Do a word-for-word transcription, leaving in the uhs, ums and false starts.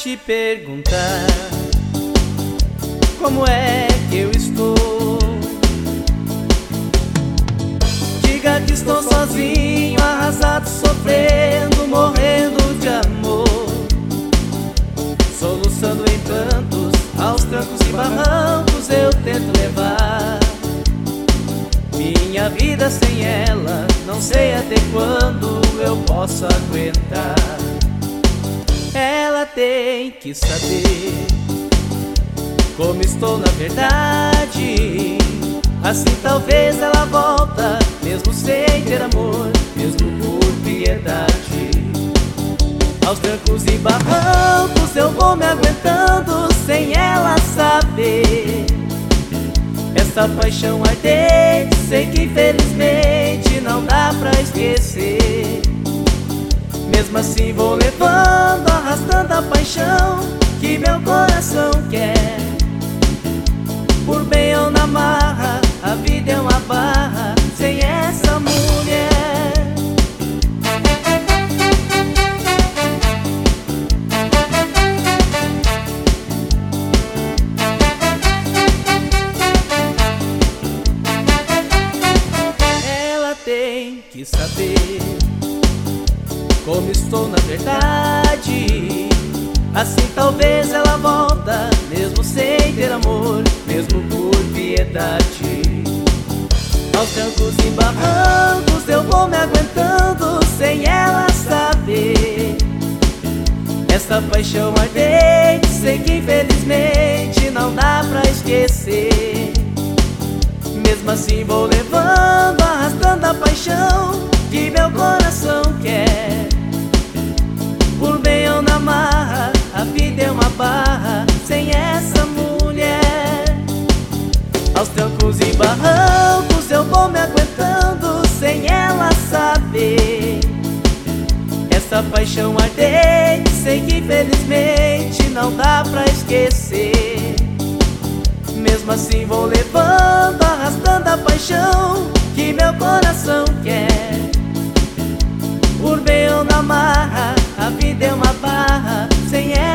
te perguntar como é que eu estou. Diga que estou sozinho, arrasado, sofrendo, morrendo de amor, soluçando em prantos, aos trancos e barrancos eu tento levar minha vida sem ela, não sei até quando eu posso aguentar. Ela tem que saber como estou na verdade, assim talvez ela volta, mesmo sem ter amor, mesmo por piedade. Aos trancos e barrancos eu vou me aguentando sem ela saber. Essa paixão ardente, sei que infelizmente não dá pra esquecer. Mesmo assim vou levando, arrastando a paixão que meu coração quer. Por bem ou na marra, a vida é uma barra sem essa mulher. Ela tem que saber como estou na verdade, assim talvez ela volta, mesmo sem ter amor, mesmo por piedade. Aos trancos e barrancos eu vou me aguentando sem ela saber. Essa paixão ardente, sei que infelizmente não dá pra esquecer. Mesmo assim vou levando, arrastando a paixão que meu coração quer. Por bem ou na marra, a vida é uma barra sem essa mulher. Aos trancos e barrancos eu vou me aguentando sem ela saber. Essa paixão ardente, sei que infelizmente não dá pra esquecer. Mesmo assim vou levando, arrastando a paixão que meu coração quer. Por bem ou na marra, a vida é uma barra sem ela.